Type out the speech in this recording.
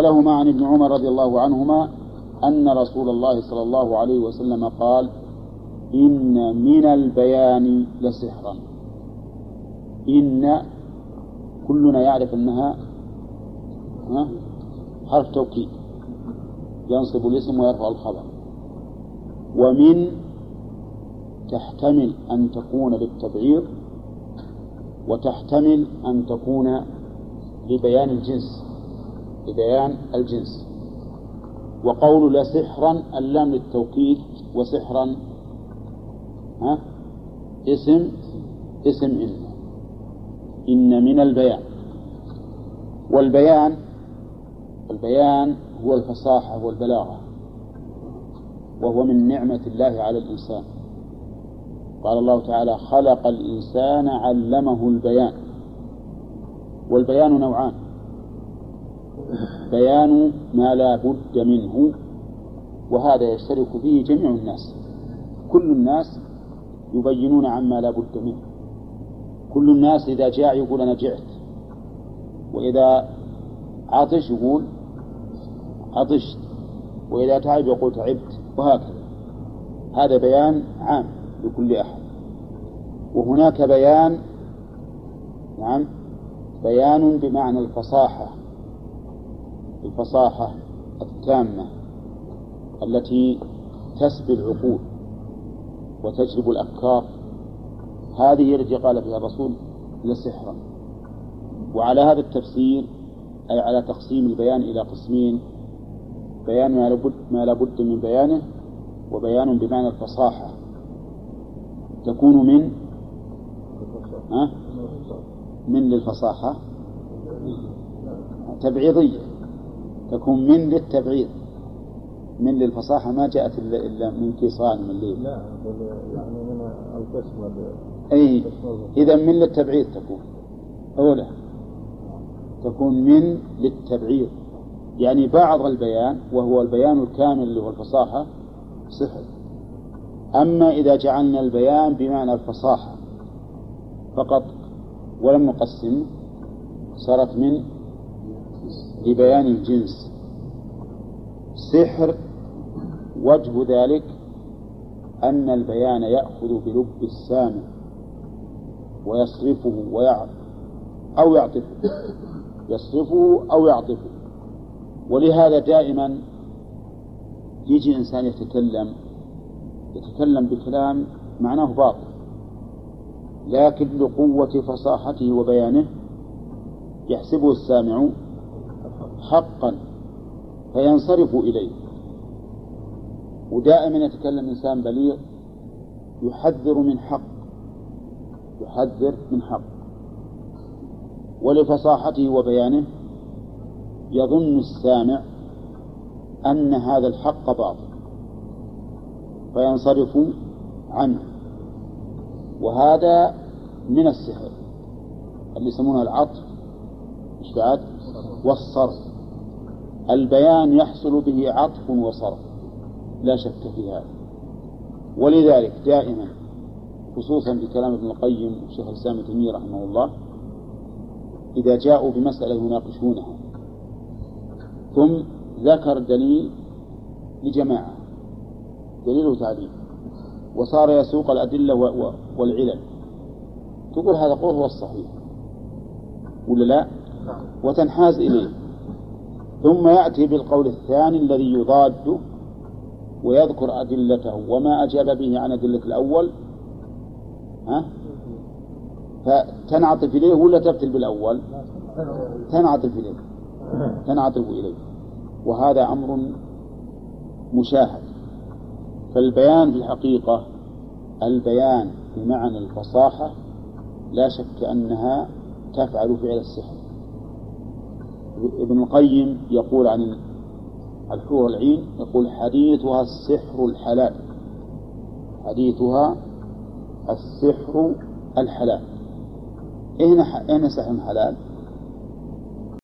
لهما عن ابن عمر رضي الله عنهما أن رسول الله صلى الله عليه وسلم قال: إن من البيان لسحرا. إن كلنا يعرف أنها حرف توكيد ينصب الاسم ويرفع الخبر، ومن تحتمل أن تكون للتبعيض وتحتمل أن تكون لبيان الجنس. وقول لسحرا اللام للتوكيد، وسحرا اسم إن من البيان. والبيان هو الفصاحة والبلاغة، وهو من نعمة الله على الإنسان. قال الله تعالى: خلق الإنسان علمه البيان. والبيان نوعان: بيان ما لا بد منه، وهذا يشترك فيه جميع الناس، كل الناس يبينون عما لا بد منه. كل الناس إذا جاع يقول أنا جعت، وإذا عطش يقول عطشت، وإذا تعب يقول تعبت، وهكذا. هذا بيان عام لكل أحد. وهناك بيان بيان بمعنى الفصاحة التامة التي تسبي العقول وتجلب الأفكار. هذه التي قال فيها الرسول لسحرا. وعلى هذا التفسير، أي على تقسيم البيان إلى قسمين: بيان ما لا بد من بيانه، وبيان بمعنى الفصاحة تكون من للفصاحة تبعيضية، تكون من للتبعيض. من للفصاحة ما جاءت إلا من كيصان من الليل. لا يعني من القسم. أي إذا من للتبعيض تكون من للتبعيض، يعني بعض البيان وهو البيان الكامل اللي هو الفصاحة سحر. أما إذا جعلنا البيان بمعنى الفصاحة فقط ولم نقسم، صارت من لبيان الجنس. سحر وجه ذلك أن البيان يأخذ بلب السامع ويصرفه أو يعطفه. ولهذا دائما يجي إنسان يتكلم بكلام معناه باطل، لكن لقوة فصاحته وبيانه يحسبه السامع حقا فينصرف إليه. ودائما يتكلم إنسان بليغ يحذر من حق، ولفصاحته وبيانه يظن السامع أن هذا الحق باطل فينصرف عنه. وهذا من السحر اللي يسمونه العطف والصرف. البيان يحصل به عطف وصرف لا شك في هذا. ولذلك دائما خصوصا بكلام ابن القيم والشيخ الإسلام ابن تيمية رحمه الله، إذا جاءوا بمسألة يناقشونها ثم ذكر دليل لجماعة دليل وتعليل وصار يسوق الأدلة والعلل، تقول هذا قول هو الصحيح ولا لا؟ وتنحاز إليه، ثم يأتي بالقول الثاني الذي يضاده ويذكر أدلته وما أجاب به عن أدلة الأول، فتنعطف إليه ولا تبتل بالأول؟ تنعطف إليه. وهذا أمر مشاهد. فالبيان في الحقيقة البيان بمعنى الفصاحة لا شك أنها تفعل فعل السحر. ابن القيم يقول عن الحور العين، يقول حديثها السحر الحلال. أين سحر حلال؟